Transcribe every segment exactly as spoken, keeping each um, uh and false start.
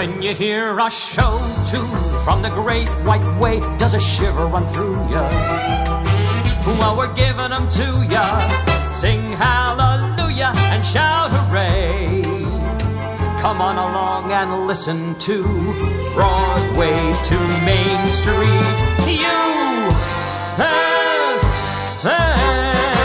When you hear a show tune from the great white way, does a shiver run through ya? Well, we're giving them to ya. Sing hallelujah and shout hooray. Come on along and listen to Broadway to Main Street. U S A.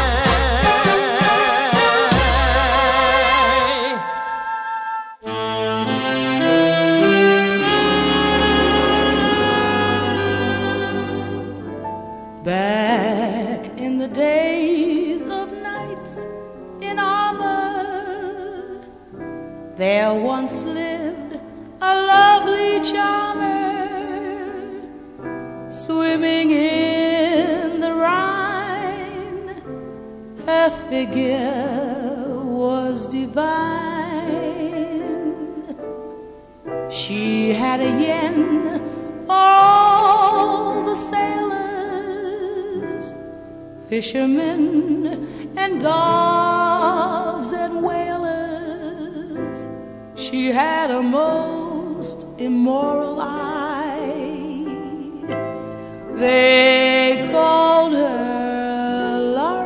Back in the days of knights in armor, there once lived a lovely charmer, swimming in the Rhine. Her figure was divine. She had a yen for all the sailors, fishermen and gobs and whalers. She had a most immoral eye. They called her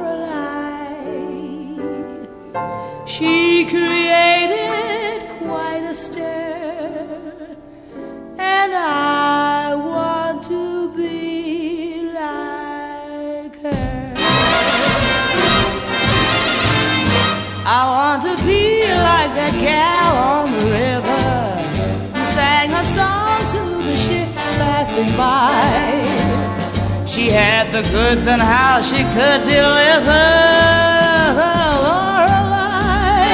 Lorelei. She created quite a stir, and I want to be like her. I want to be like that gal on the river who sang a song to the ships passing by. She had the goods and how she could deliver the Lorelei.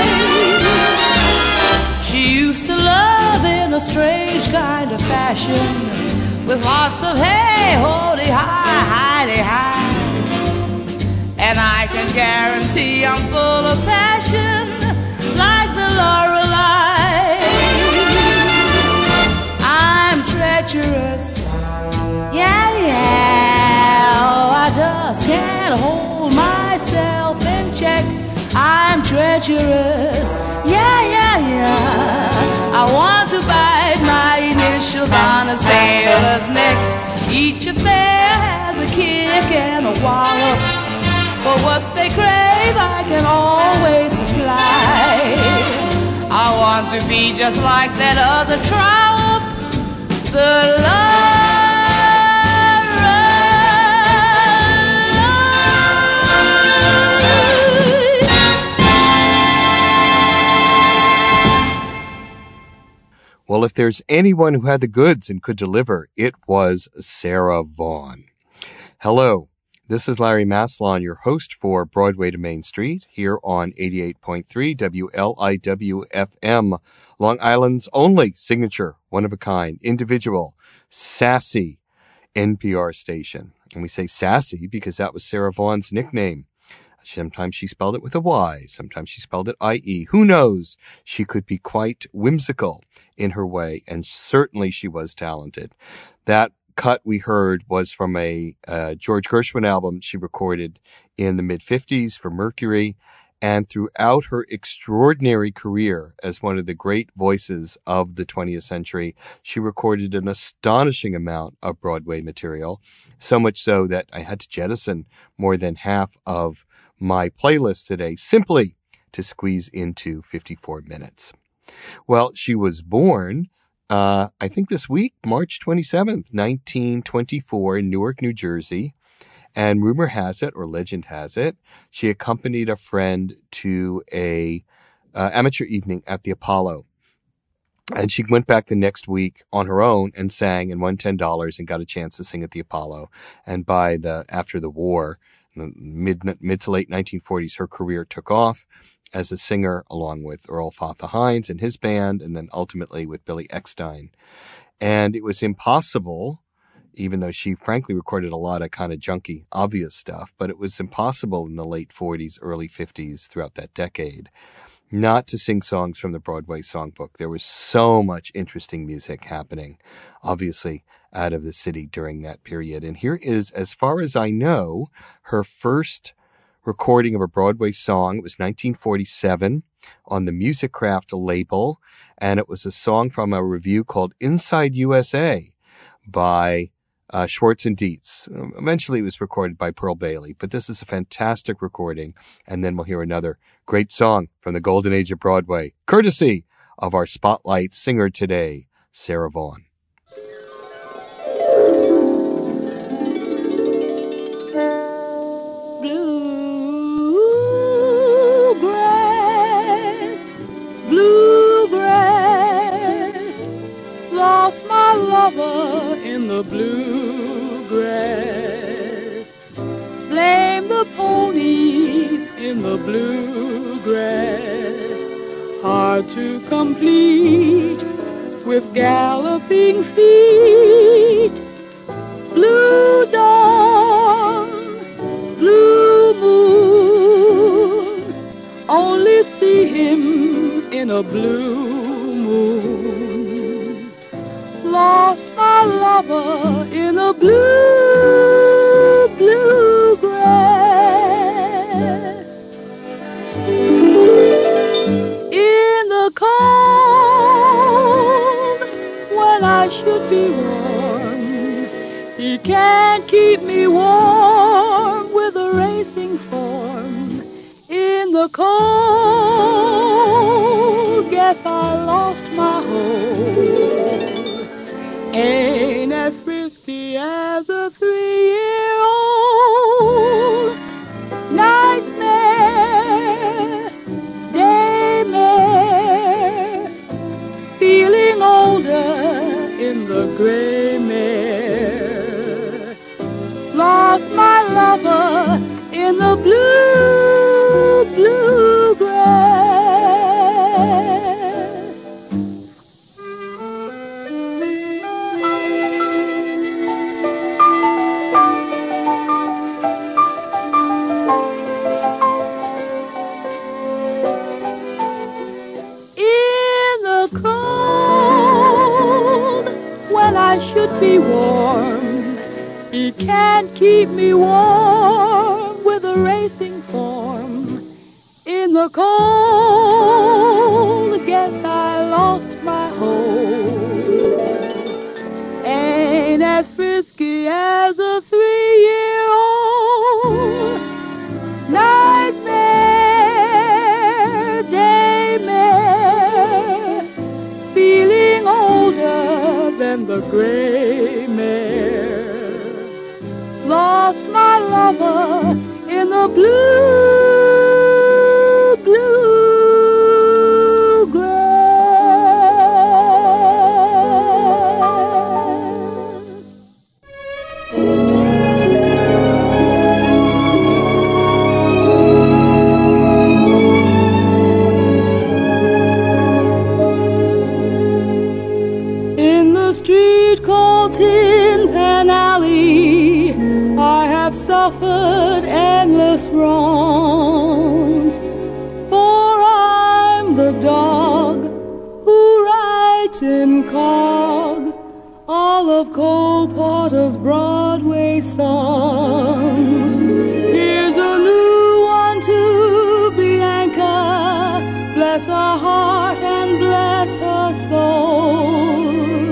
She used to love in a strange kind of fashion, with lots of hey, holy, hi, hi, hi. And I can guarantee I'm full of passion, like the Lorelei. I'm treacherous, yeah, yeah. Oh, I just can't hold myself in check. I'm treacherous, yeah, yeah, yeah. I want to bite my initials on a sailor's neck. Each affair has a kick and a wallop. For what they crave, I can always supply. I want to be just like that other trollop, the Lorelei. Well, if there's anyone who had the goods and could deliver, it was Sarah Vaughan. Hello. This is Larry Maslon, your host for Broadway to Main Street, here on eighty-eight point three W L I W F M, Long Island's only signature, one-of-a-kind, individual, sassy N P R station. And we say sassy because that was Sarah Vaughan's nickname. Sometimes she spelled it with a Y, sometimes she spelled it I E. Who knows? She could be quite whimsical in her way, and certainly she was talented. That cut we heard was from a uh, George Gershwin album she recorded in the mid-fifties for Mercury, and throughout her extraordinary career as one of the great voices of the twentieth century, she recorded an astonishing amount of Broadway material, so much so that I had to jettison more than half of my playlist today simply to squeeze into fifty-four minutes. Well, she was born Uh, I think this week, March twenty-seventh, nineteen twenty-four in Newark, New Jersey. And rumor has it, or legend has it, she accompanied a friend to a uh, amateur evening at the Apollo. And she went back the next week on her own and sang and won ten dollars and got a chance to sing at the Apollo. And by the, after the war, the mid, mid to late nineteen forties, her career took off as a singer, along with Earl Fatha Hines and his band, and then ultimately with Billy Eckstine. And it was impossible, even though she frankly recorded a lot of kind of junky, obvious stuff, but it was impossible in the late forties, early fifties, throughout that decade, not to sing songs from the Broadway songbook. There was so much interesting music happening, obviously, out of the city during that period. And here is, as far as I know, her first recording of a Broadway song. It was nineteen forty-seven. on the Musiccraft label, and it was a song from a review called Inside U S A by uh, Schwartz and Dietz. Eventually it was recorded by Pearl Bailey, but this is a fantastic recording, and then we'll hear another great song from the golden age of Broadway, courtesy of our spotlight singer today, Sarah Vaughan. In the bluegrass, blame the ponies in the bluegrass, hard to complete with galloping feet. Blue dawn, blue moon, only see him in a blue moon. Lost my lover in a blue, bluegrass. In the cold, when I should be warm, he can't keep me warm with a racing form. In the cold, guess I lost my hold. Ain't as frisky as a three-year-old. Nightmare, daymare, feeling older in the gray mare. Lost my lover in the blue, bluegrass. Should be warm, he can't keep me warm with a racing form. In the cold, guess I lost my hold. Ain't as frisky as a three-year-old. Nightmare, daymare, feeling older than the gray mare. Lost my lover in the blue, blue grass. In the street called Tin Pan Alley, I have suffered endless wrongs, for I'm the dog who rides in cog all of Cole Porter's Broadway songs. Here's a new one to Bianca, bless her heart and bless her soul.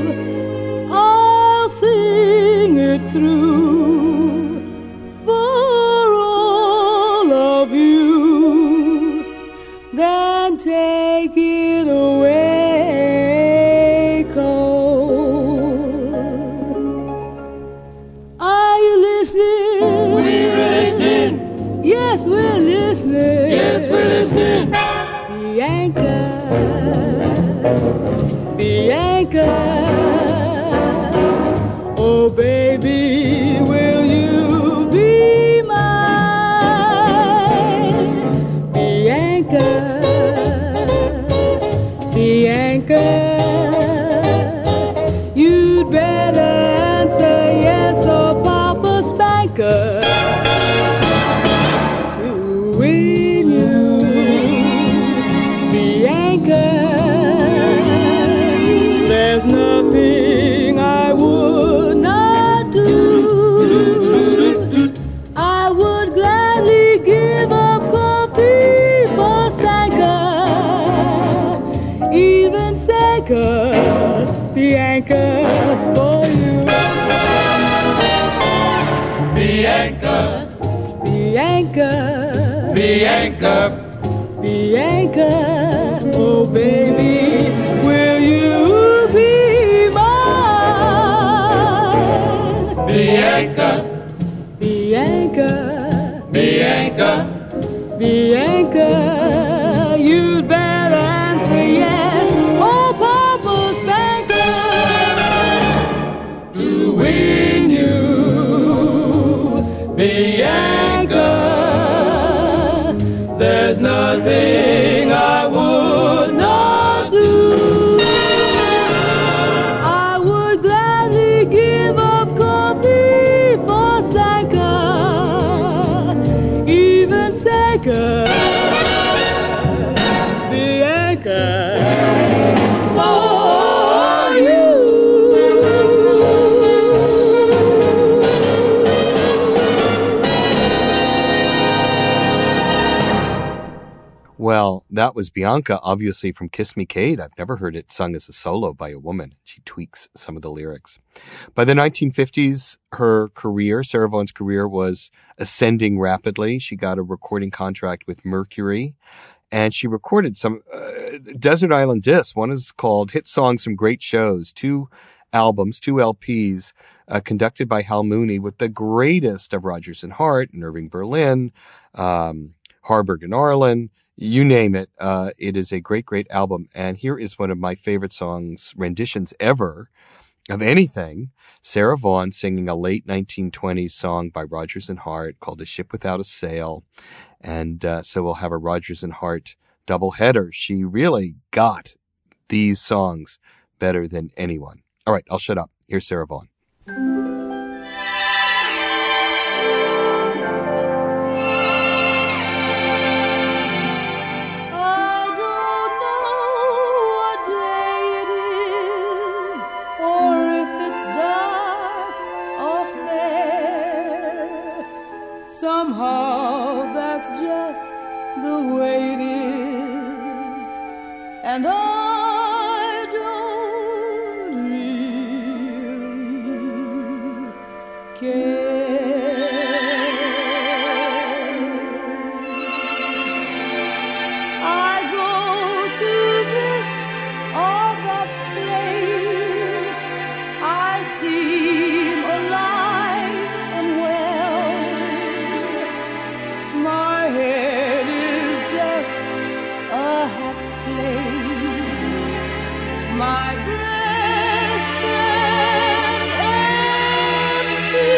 I'll sing it through for all of you, then take it away, Cole. Are you listening? We're listening. Yes, we're listening. Yes, we're listening. Bianca, Bianca, oh baby, will you be mine? Bianca, Bianca, you'd better answer yes or Papa Spanker to win you. Bianca, Bianca, Bianca, oh baby, will you be mine? Bianca, Bianca, Bianca, Bianca, you'd better answer yes, oh Papa's banker, to win you, Bianca. There's nothing I would not do. I would gladly give up coffee for Sanka, even Sanka. Bianca, for you. Well, that was Bianca, obviously from Kiss Me Kate. I've never heard it sung as a solo by a woman. She tweaks some of the lyrics. By the nineteen fifties, her career, Sarah Vaughan's career, was ascending rapidly. She got a recording contract with Mercury, and she recorded some uh, Desert Island Discs. One is called Hit Songs from Great Shows, two albums, two L Ps, uh, conducted by Hal Mooney with the greatest of Rodgers and Hart and Irving Berlin, um, Harburg and Arlen. You name it. Uh, it is a great, great album. And here is one of my favorite songs, renditions ever of anything. Sarah Vaughan singing a late nineteen twenties song by Rodgers and Hart called A Ship Without a Sail. And uh, so we'll have a Rodgers and Hart doubleheader. She really got these songs better than anyone. All right, I'll shut up. Here's Sarah Vaughan. Somehow that's just the way it is, and I don't really care. I go to this or that place, I seem alive and well. My head is just a happy place. My breast an empty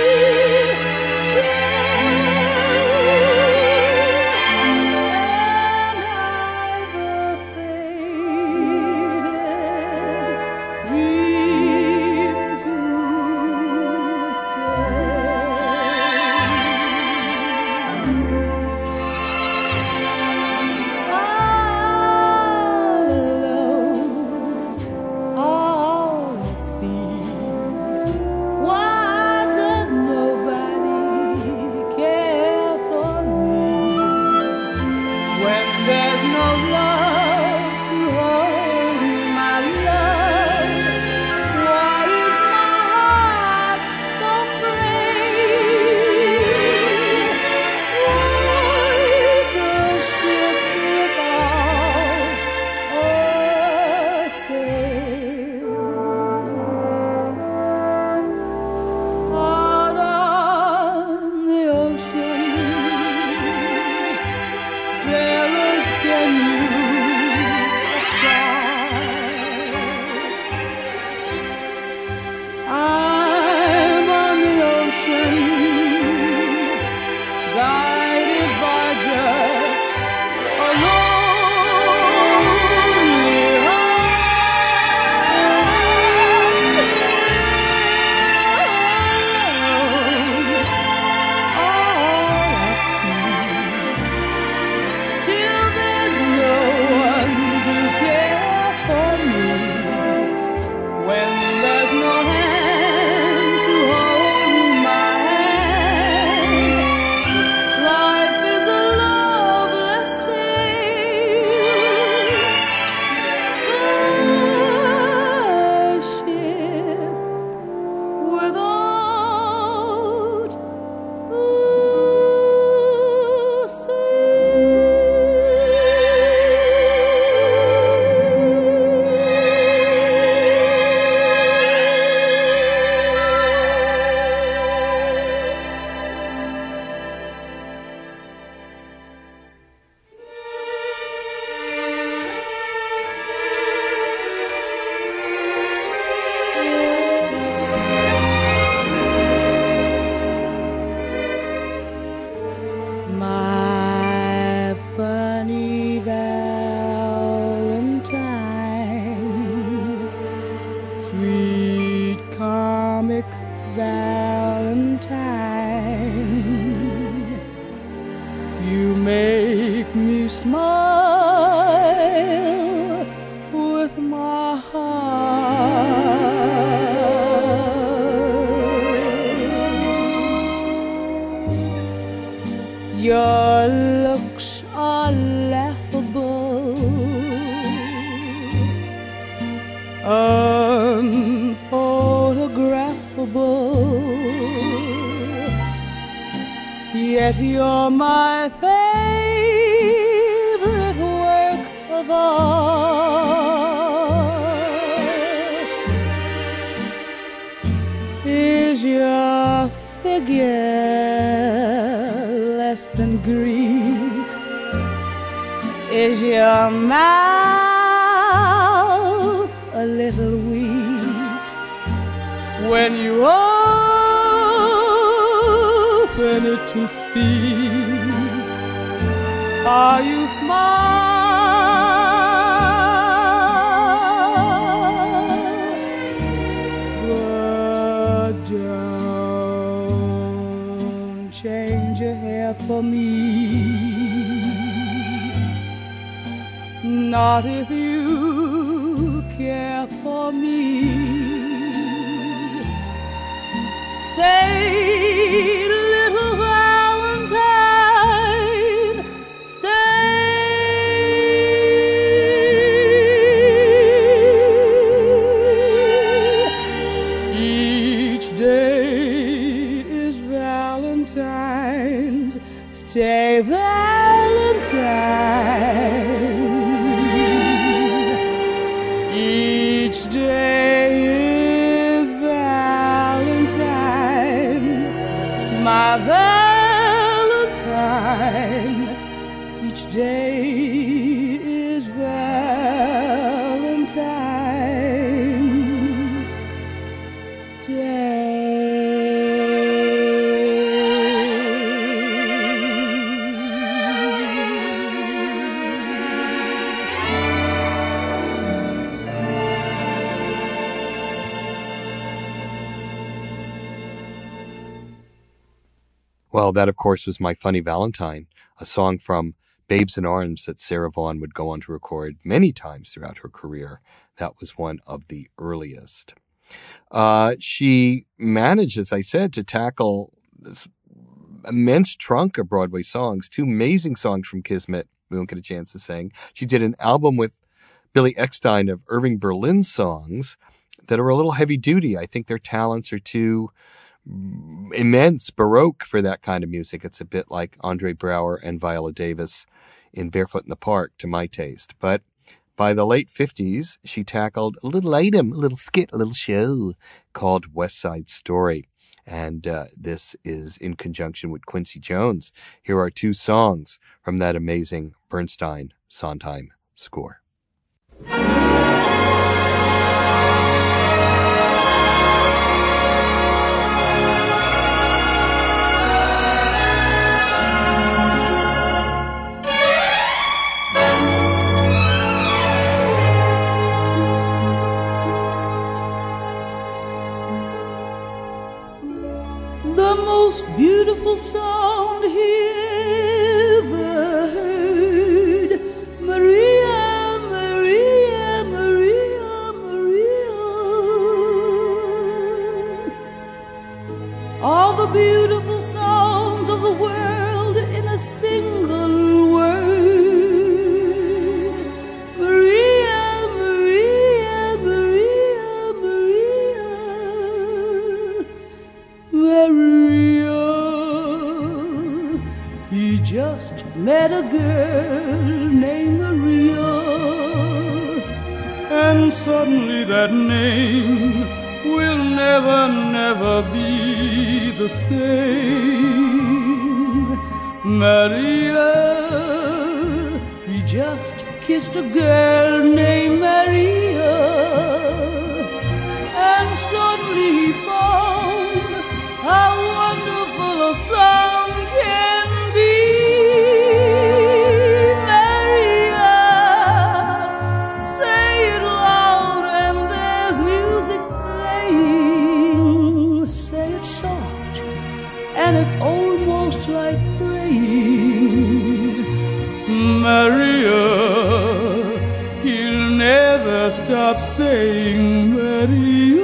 Still there's no funny Valentine, sweet comic Valentine, you make me smile with my heart. Your looks are laughable, unphotographable, yet you're my favorite work of art. Is your figure less than Greek? Is your mouth a little weak when you open it to speak? Are you smart? But don't change your hair for me, not if you care for me. Stay, little Valentine, stay. Each day is Valentine's. Stay, Valentine. Each day is Valentine, my Valentine. Each day is Valentine's Day. Well, that, of course, was My Funny Valentine, a song from Babes in Arms that Sarah Vaughan would go on to record many times throughout her career. That was one of the earliest. Uh, she managed, as I said, to tackle this immense trunk of Broadway songs, two amazing songs from Kismet we won't get a chance to sing. She did an album with Billy Eckstine of Irving Berlin songs that are a little heavy duty. I think their talents are too immense, baroque for that kind of music. It's a bit like Andre Brower and Viola Davis in Barefoot in the Park to my taste. But by the late fifties, she tackled a little item, a little skit, a little show called West Side Story. And uh, this is in conjunction with Quincy Jones. Here are two songs from that amazing Bernstein Sondheim score. Beautiful sound he ever heard, Maria, Maria, Maria, Maria. All the beautiful sounds of the world in a single word, Maria, Maria, Maria, Maria, Maria. He just met a girl named Maria, and suddenly that name will never, never be the same. Maria, he just kissed a girl named Maria, and suddenly he found how wonderful a sound can be. Maria, stop saying Maria.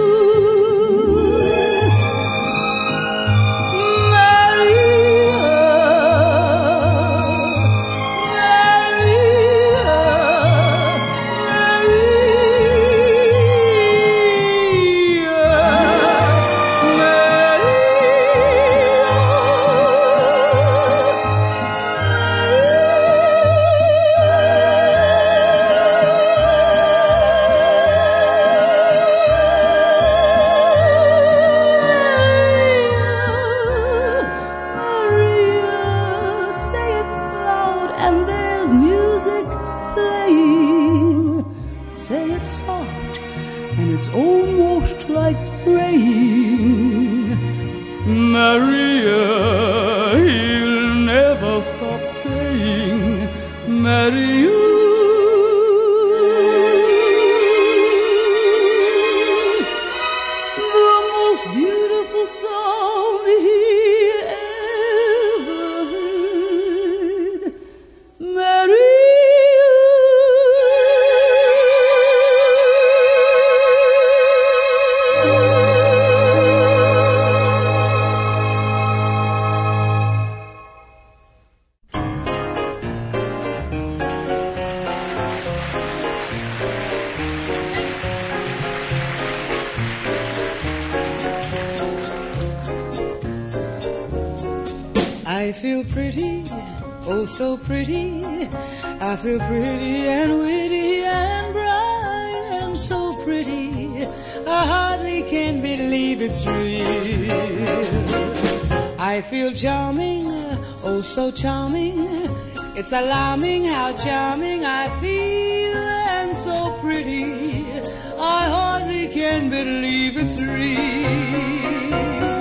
I feel pretty, oh so pretty. I feel pretty and witty and bright and so pretty. I hardly can believe it's real. I feel charming, oh so charming. It's alarming how charming I feel and so pretty. I hardly can believe it's real.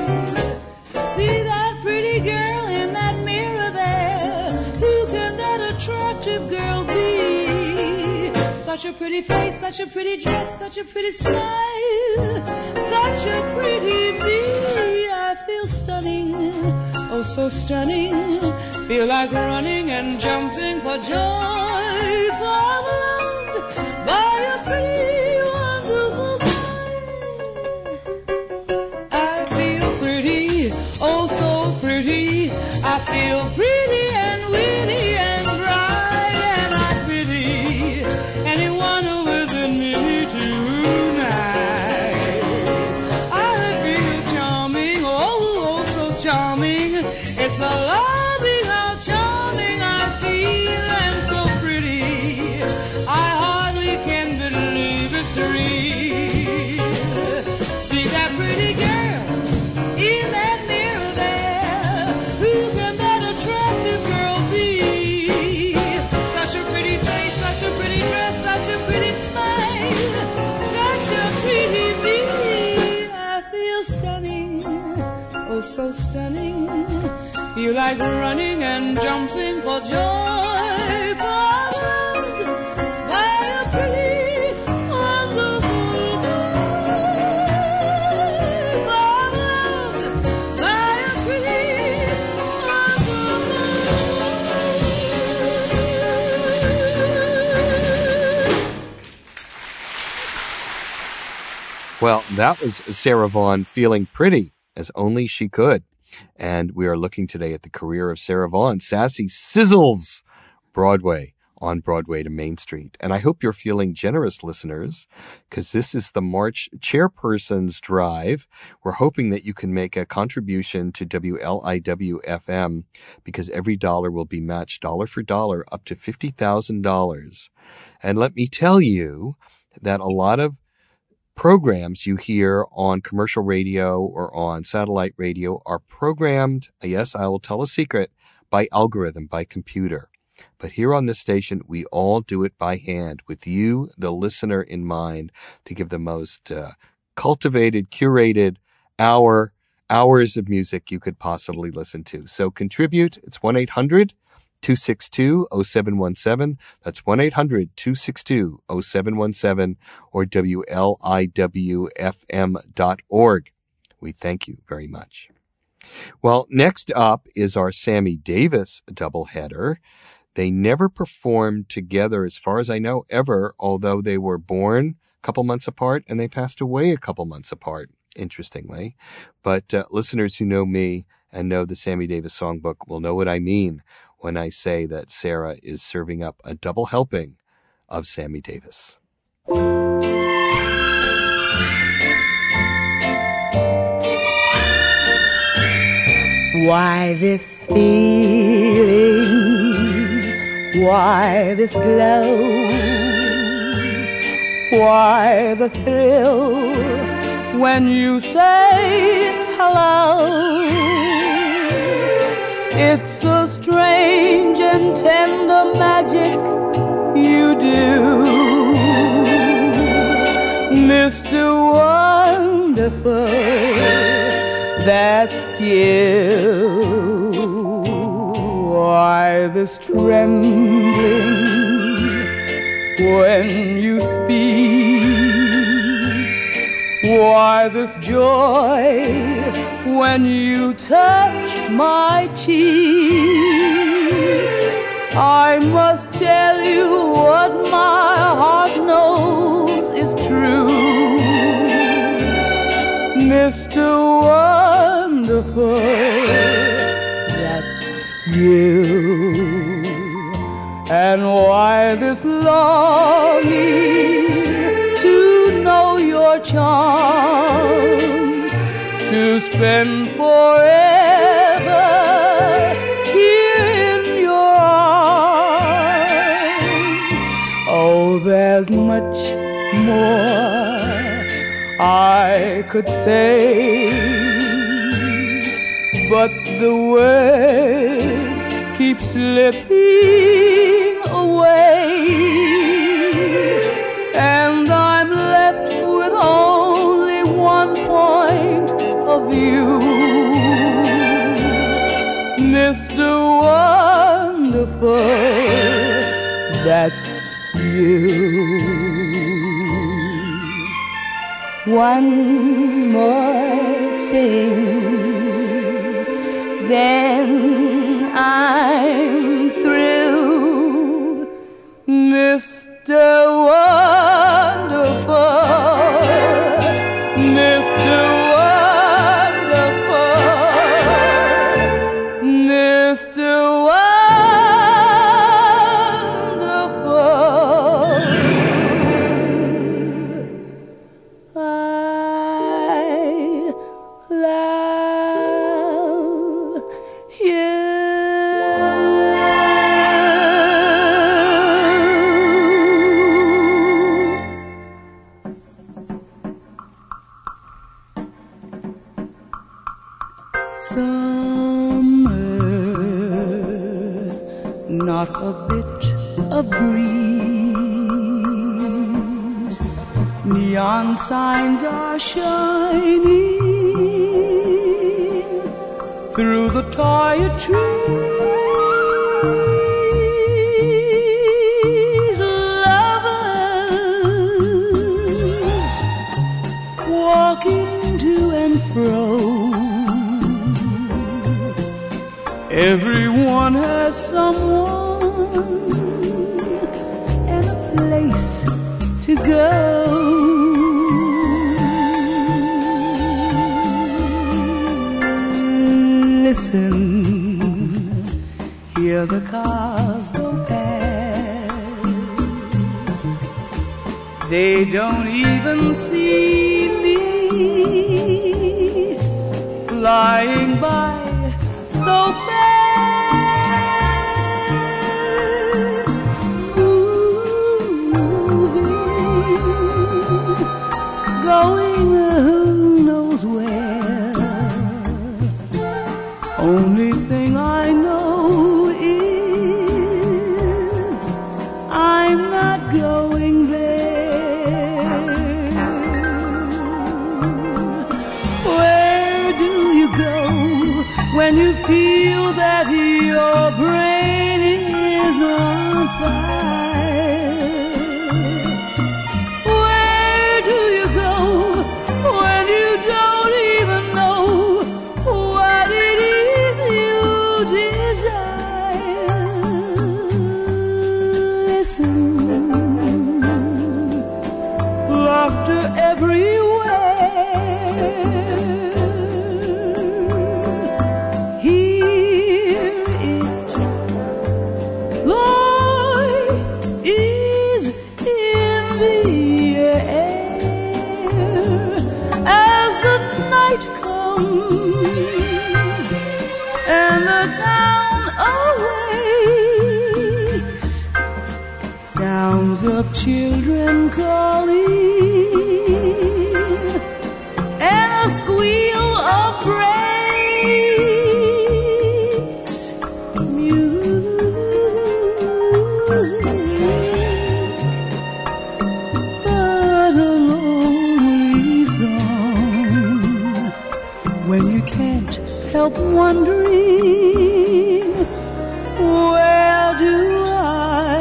See that pretty girl in that mirror there? Who can that attractive girl be? Such a pretty face, such a pretty dress, such a pretty smile, such a pretty me. I feel stunning, oh so stunning. Feel like running and jumping for joy, for I'm loved by a pretty, wonderful guy. I feel pretty, oh so pretty. I feel pretty and witty and bright, and I pity anyone who is with me tonight. I feel charming, oh, oh so charming. It's the loving how charming I feel and so pretty. I hardly can believe it's real. See that pretty girl in that mirror there? Who can that attractive girl be? Such a pretty face, such a pretty dress, such a pretty smile, such a pretty me. I feel stunning, oh so stunning. Feel like running and jumping for joy, for I'm loved by a pretty, wonderful boy. For I'm loved by a pretty, wonderful boy. Well, that was Sarah Vaughan feeling pretty as only she could. And we are looking today at the career of Sarah Vaughan, Sassy Sizzles, Broadway, on Broadway to Main Street. And I hope you're feeling generous, listeners, because this is the March Chairperson's Drive. We're hoping that you can make a contribution to W L I W F M, because every dollar will be matched dollar for dollar up to fifty thousand dollars. And let me tell you that a lot of programs you hear on commercial radio or on satellite radio are programmed, yes, I will tell a secret, by algorithm, by computer. But here on this station, we all do it by hand with you, the listener, in mind to give the most uh, cultivated, curated hour, hours of music you could possibly listen to. So contribute. It's one eight hundred two six two oh seven one seven. That's one eight hundred two six two oh seven one seven or W L I W F M dot org. We thank you very much. Well, next up is our Sammy Davis doubleheader. They never performed together, as far as I know, ever, although they were born a couple months apart and they passed away a couple months apart, interestingly. But uh, listeners who know me and know the Sammy Davis Songbook will know what I mean when I say that Sarah is serving up a double helping of Sammy Davis. Why this feeling? Why this glow? Why the thrill when you say hello? It's a strange and tender magic you do, Mister Wonderful, that's you. Why this trembling when you speak? Why this joy when you touch my cheek? I must tell you what my heart knows is true, Mister Wonderful, that's you. And why this longing to know your charms, to spend forever here in your arms? Oh, there's much more I could say, but the words keep slipping away, and I'm left with only one point of view, Mister Wonderful, that's you. One more thing, then I'm through, Mister Wonderful, Mister Wonderful, Mister Wonderful. I love you. Summer, not a bit of breeze. Neon signs are shining through the tired trees. Lovers walking to and fro. Everyone has someone and a place to go. Listen, hear the cars go past. They don't even see me flying by so fast. Going who knows where. Only thing I know is I'm not going there. Where do you go when you feel that your brain is on fire? laughter everywhere. Hear it, life is in the air as the night comes and the town awakes. Sounds of children calling and a squeal of brakes. Music, but a lonely song when you can't help wondering, where do I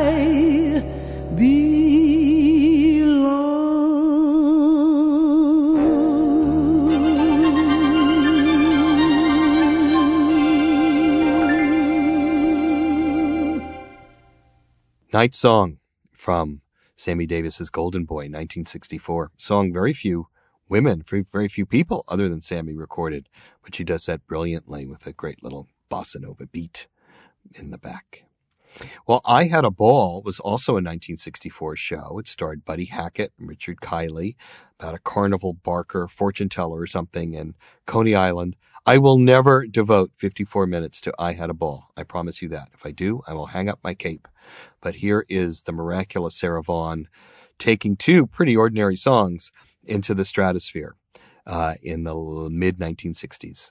Night Song from Sammy Davis's Golden Boy, nineteen sixty-four. Song very few women, very, very few people other than Sammy recorded, but she does that brilliantly with a great little bossa nova beat in the back. Well, I Had a Ball was also a nineteen sixty-four show. It starred Buddy Hackett and Richard Kiley about a carnival barker, fortune teller or something in Coney Island. I will never devote fifty-four minutes to I Had a Ball. I promise you that. If I do, I will hang up my cape. But here is the miraculous Sarah Vaughan taking two pretty ordinary songs into the stratosphere uh, in the mid nineteen sixties.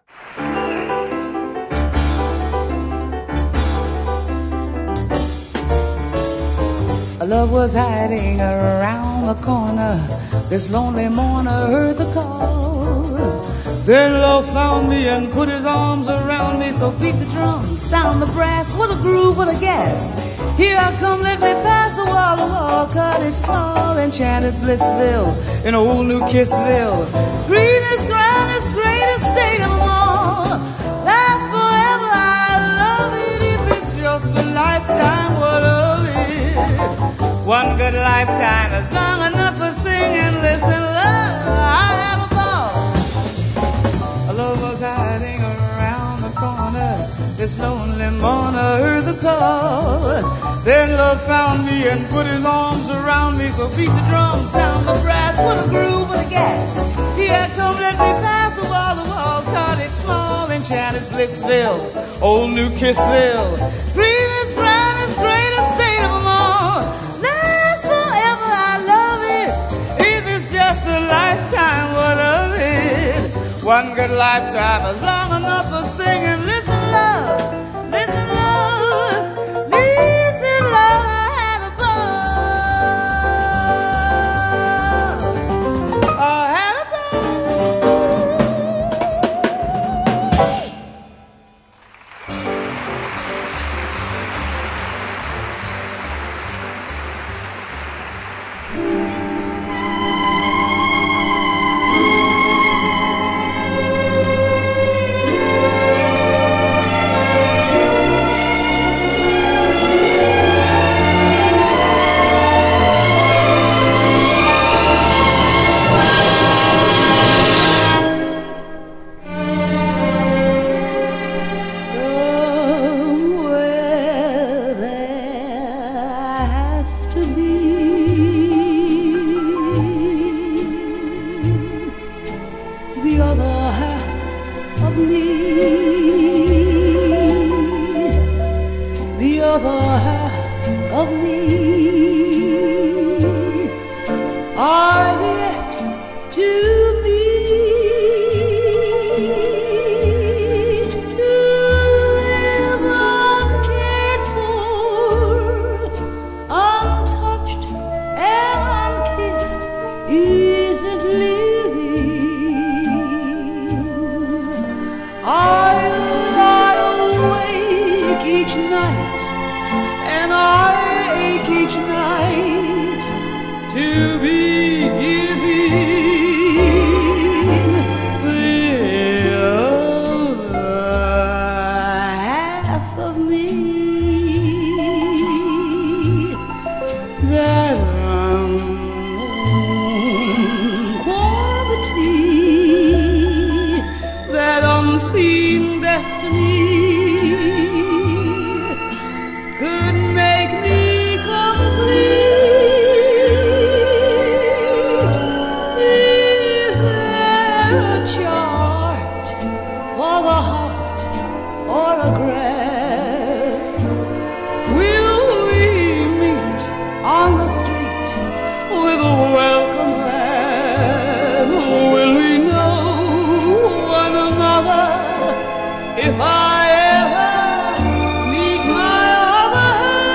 Love was hiding around the corner. This lonely mourner heard the call. Then love found me and put his arms around me. So beat the drums, sound the brass, what a groove, what a gas. Here I come, let me pass a wall to wall. Cottage small, enchanted Blissville, in old New Kissville. Greenest, grandest, greatest state of them all. Last forever, I love it. If it's just a lifetime, what of it? One good lifetime is long enough for singing. Listen, love, I had a ball. A love was hiding around the corner. This lonely mourner heard the call. Then love found me and put his arms around me. So beat the drums, sound the brass, what a groove, what a gas. Here come, let me pass the wall to wall. Cottage small, enchanted Blissville, old New Kissville. Greenest, grandest, greatest state of them all. Last forever, I love it. If it's just a lifetime, what of it? One good lifetime is long enough for singing. Listen, love, listen, love, listen, love, I had a ball. I had a that unknown quality, that unseen destiny could make me complete. Is there a chart for the heart or a graph? Will we meet on the street with a welcome laugh? Will we know one another if I ever meet my other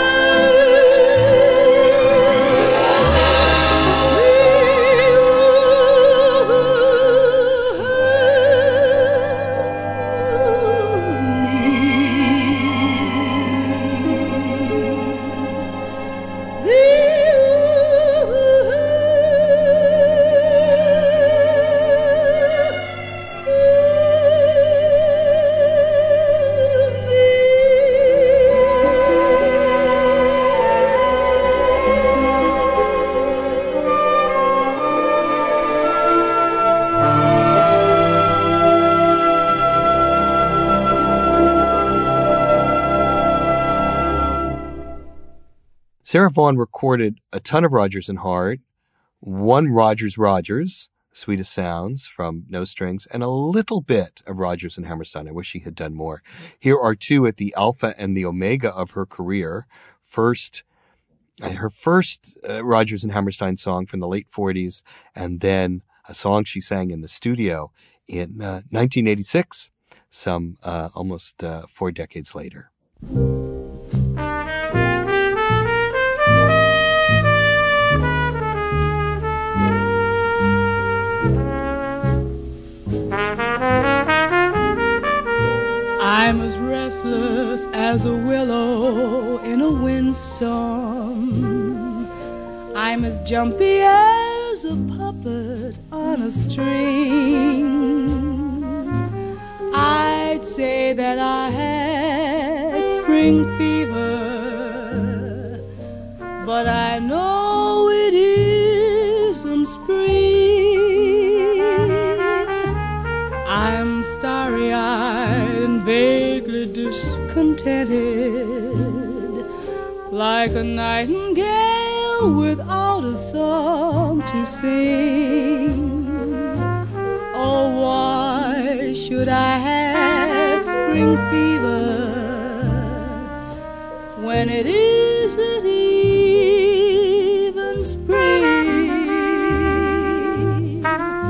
Sarah Vaughan recorded a ton of Rodgers and Hart, one Rodgers Rodgers, Sweetest Sounds from No Strings, and a little bit of Rodgers and Hammerstein. I wish she had done more. Here are two at the alpha and the omega of her career. First, her first uh, Rodgers and Hammerstein song from the late forties, and then a song she sang in the studio in uh, nineteen eighty-six, some uh, almost uh, four decades later. I'm as restless as a willow in a windstorm. I'm as jumpy as a puppet on a string. I'd say that I had spring fever, but I know it isn't spring. I'm starry-eyed and vaguely discontented, like a nightingale without a song to sing. Oh, why should I have spring fever when it isn't even spring?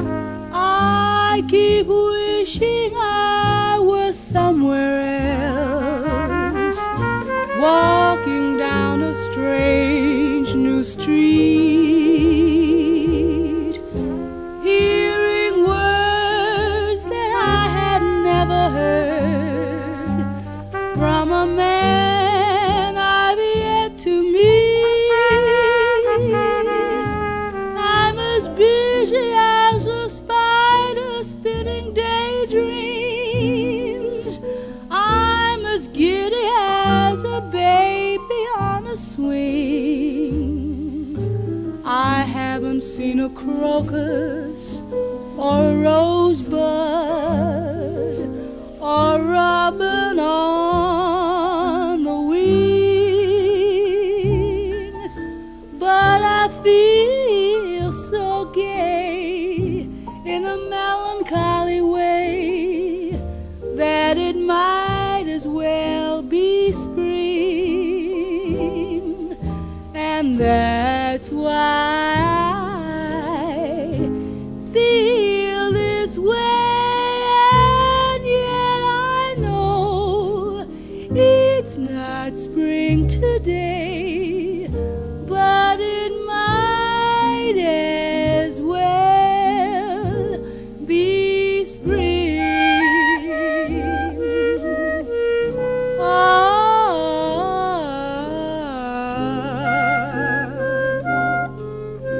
I keep wishing I was somewhere else, walking down a strange new street, hearing words that I had never heard from a man I've yet to meet. I'm as busy as a spider spinning daydreams. I'm as giddy as a baby on a swing. I haven't seen a crocus or a rosebud or a robin on the wing, but I feel so gay in a melancholy way that it might as well be spring. And that's why I feel this way, and yet I know it's not spring today, but it might as well be spring. Oh,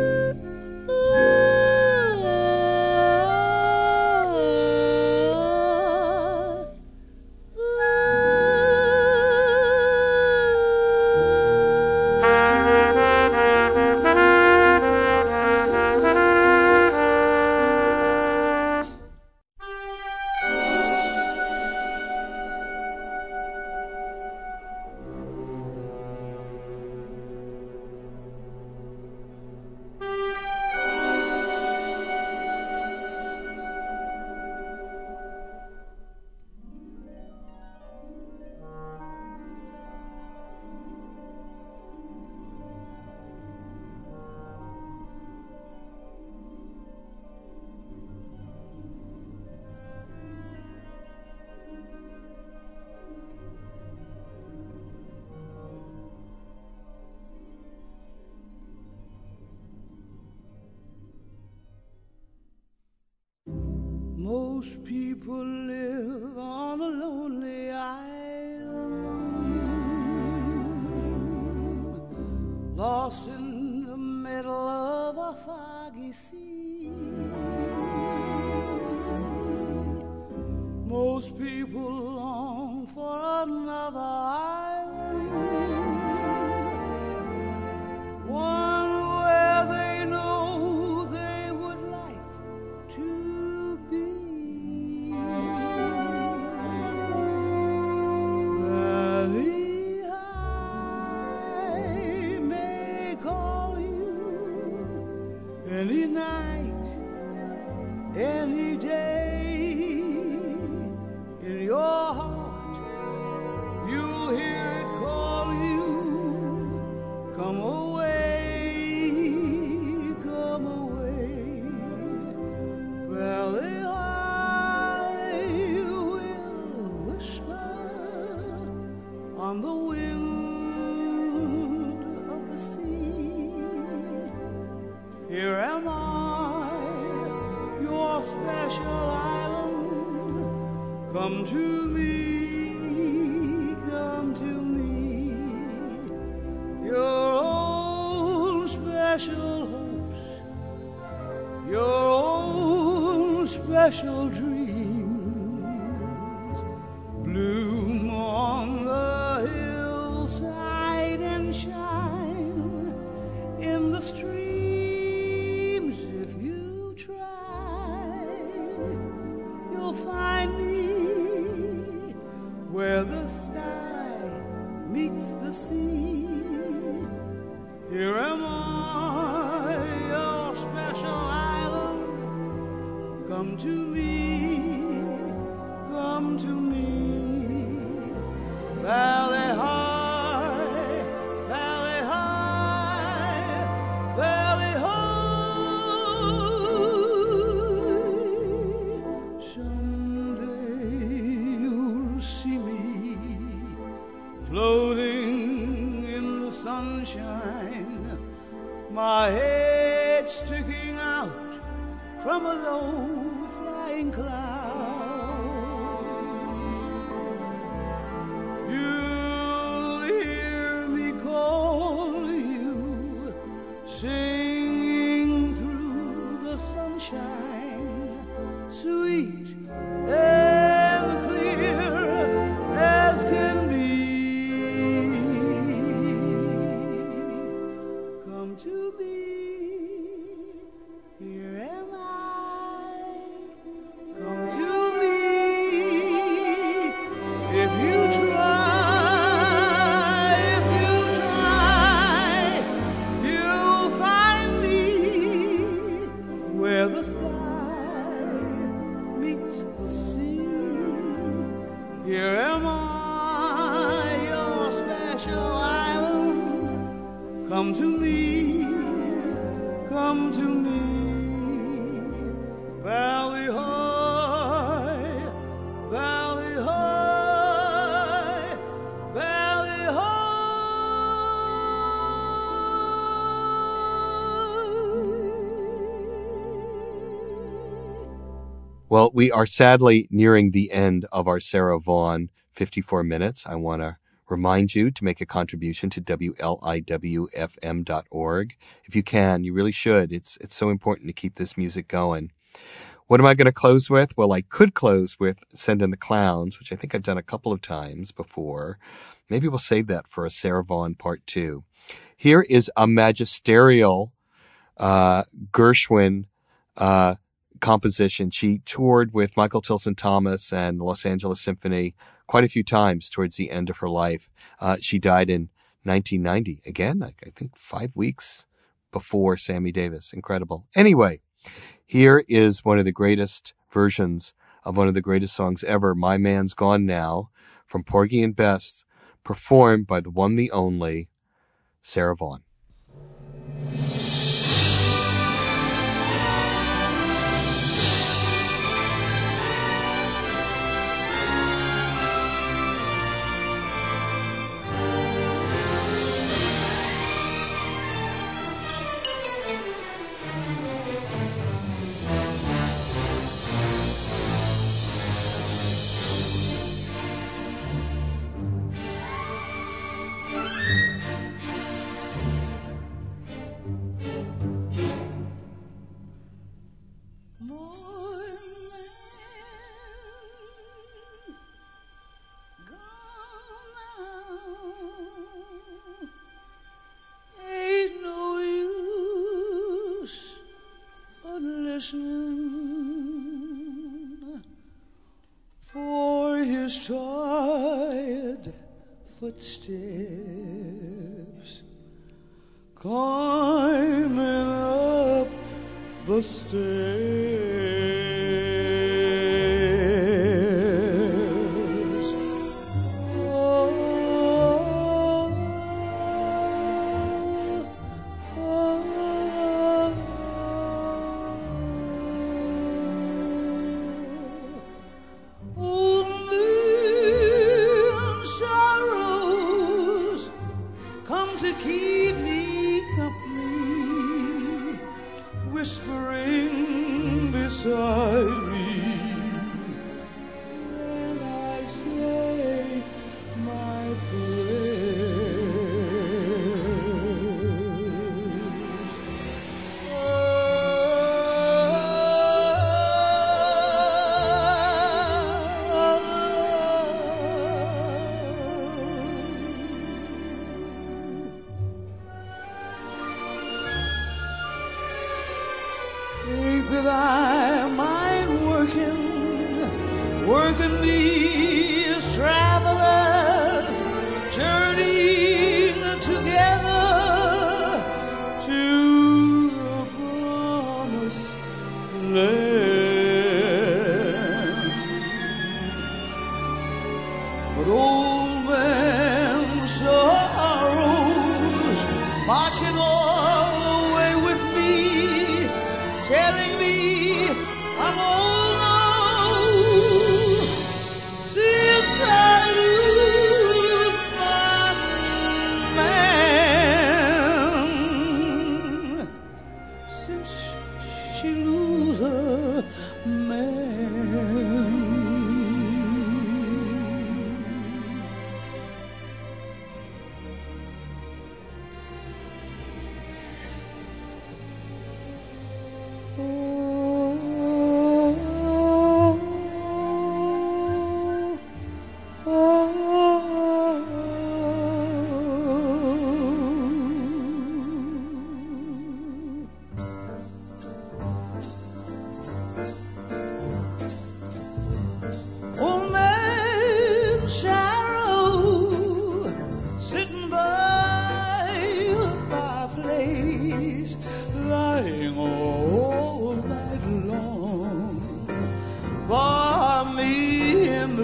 Most people live on a lonely island, lost in the middle of a foggy sea. Most people long for another island, one where they know they would like to be. Valley High may call you any night, any day. In your heart, you'll hear it call you. Come away, come away. Valley High will whisper on the wind of the sea. Here am I, your special island. Come to me, come to me, your own special hopes, your own special dreams bloom on the hillside and shine in the streams. If you try, you'll find me where the sky meets the sea. Here am I, your special island. Come to me, come to me. Valley High, Valley High, Valley High. Someday you'll see me floating in the sunshine, my head sticking out from a low flying cloud. You'll hear me call you, singing through the sunshine, sweet and clear as can be. Come to me, here am I. Come to me, if you try, if you try, you'll find me where the sky meets the sea. Here am I, your special island. Come to me, come to me. Valley High, Valley High, Valley High. Well, we are sadly nearing the end of our Sarah Vaughan fifty-four minutes. I want to remind you to make a contribution to W L I W F M dot org. If you can, you really should. It's it's so important to keep this music going. What am I going to close with? Well, I could close with Send in the Clowns, which I think I've done a couple of times before. Maybe we'll save that for a Sarah Vaughan part two. Here is a magisterial uh, Gershwin uh, composition. She toured with Michael Tilson Thomas and the Los Angeles Symphony quite a few times towards the end of her life. Uh, she died in nineteen ninety. Again, I, I think five weeks before Sammy Davis. Incredible. Anyway, here is one of the greatest versions of one of the greatest songs ever, My Man's Gone Now, from Porgy and Bess, performed by the one, the only, Sarah Vaughan. listening for his tired footsteps climbing up the stairs. Oh, oh, oh, oh, sorrows come to keep me company, whispering beside me, and I say my think that I mind working, working me as travelers, journeying together to the promised land. But old man sorrows marching all the way with me, telling me I'm old now since I lose my man, since she lose her man. Old man Sharrow sitting by the fireplace, lying all night long by me in the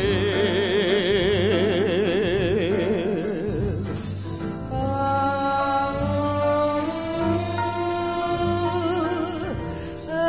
bed. Ah, ah,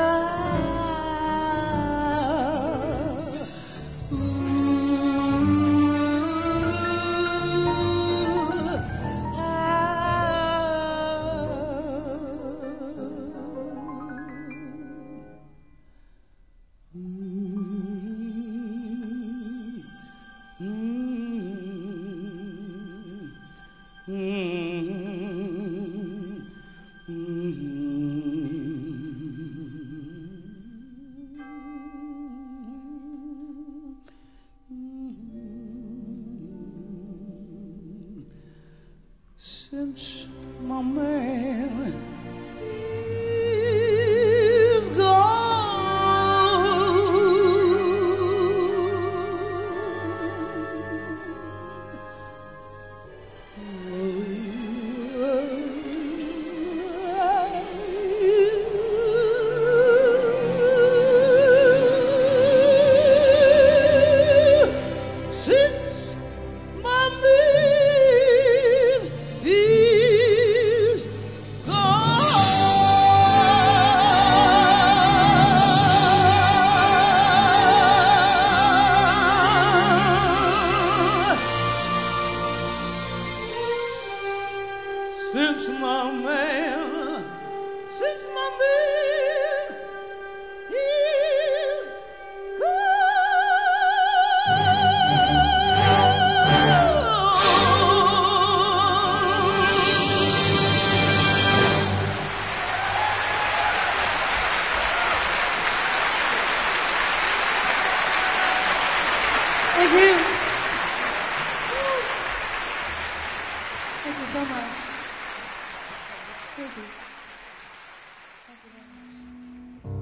since my man is gone, since my man is gone, since my man, since my man is Thank you. Thank you so much. Thank you. Thank you very much.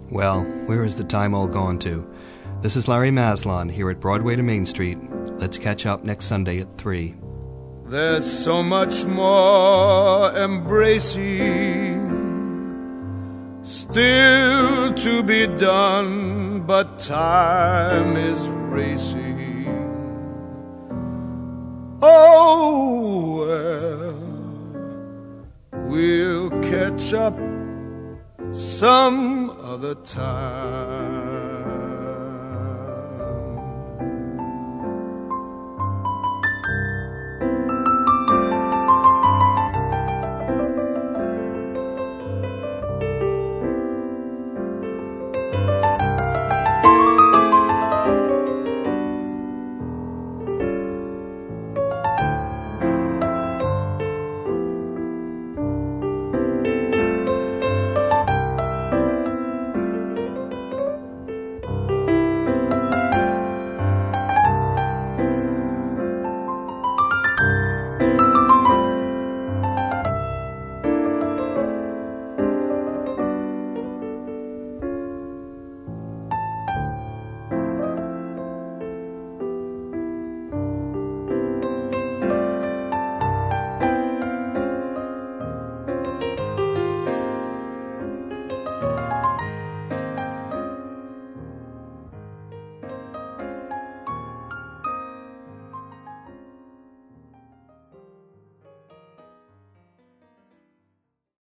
Well, where is the time all gone to? This is Larry Maslon here at Broadway to Main Street. Let's catch up next Sunday at three. There's so much more embracing still to be done, but time is racing. Oh, well, we'll catch up some other time.